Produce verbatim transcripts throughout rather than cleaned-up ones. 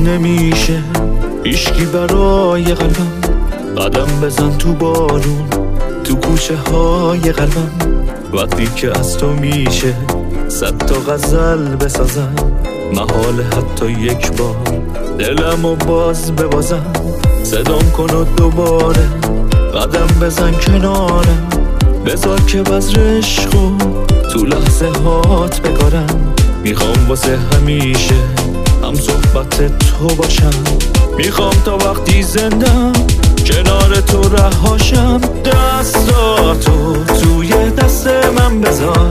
نمیشه هیچکی برای قلبم. قدم بزن تو بارون تو کوچه های قلبم. وقتی که از تو میشه صد تا غزل بسازم. محال حتی یک بار دلمو باز ببازم. صدام کن و دوباره قدم بزن کنارم. بذار که بذر عشقو تو لحظه هات بکارم. میخوام واسه همیشه هم صحبت تو باشم. میخوام تا وقتی زندم کنار تو رهاشم. دستاتو توی دست من بذار.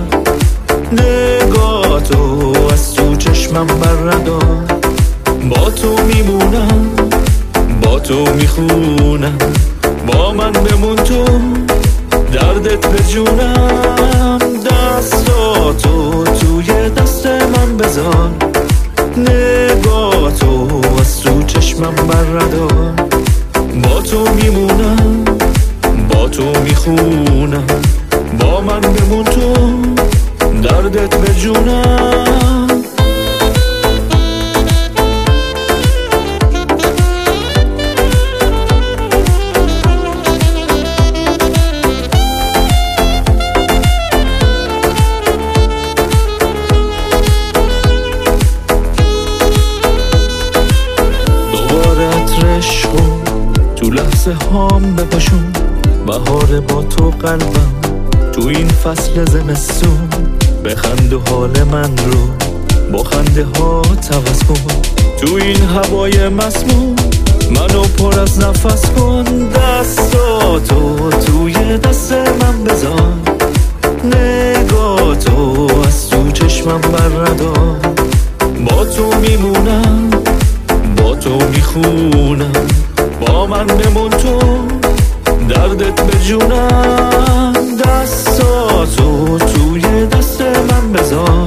نگاهتو از تو چشمم بردار. با تو میمونم با تو میخونم. با من بمون تو دردت به جونم. دستاتو توی دست من بذار. نگاهتو از تو چشمم بردار. با تو میمونم با تو میخونم. با من بمون تو دردت به جونم. تو لحظه هام بپاشون. بهار با تو قلبم تو این فصل زمستون. بخند و حال من رو با خنده ها عوض کن. تو این هوای مسموم منو پر از نفس کن. دستاتو توی دست من بذار. نگاهتو از تو چشمم بردار. با تو میمونم با تو میخونم. با من بمون تو دردت به جونم. دستاتو توی دست من بذار.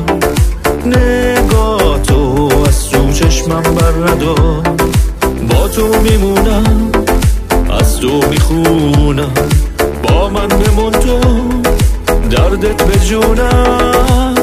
نگاهتو از تو چشمم بردار. با تو میمونم از تو میخونم. با من بمون تو دردت به جونم.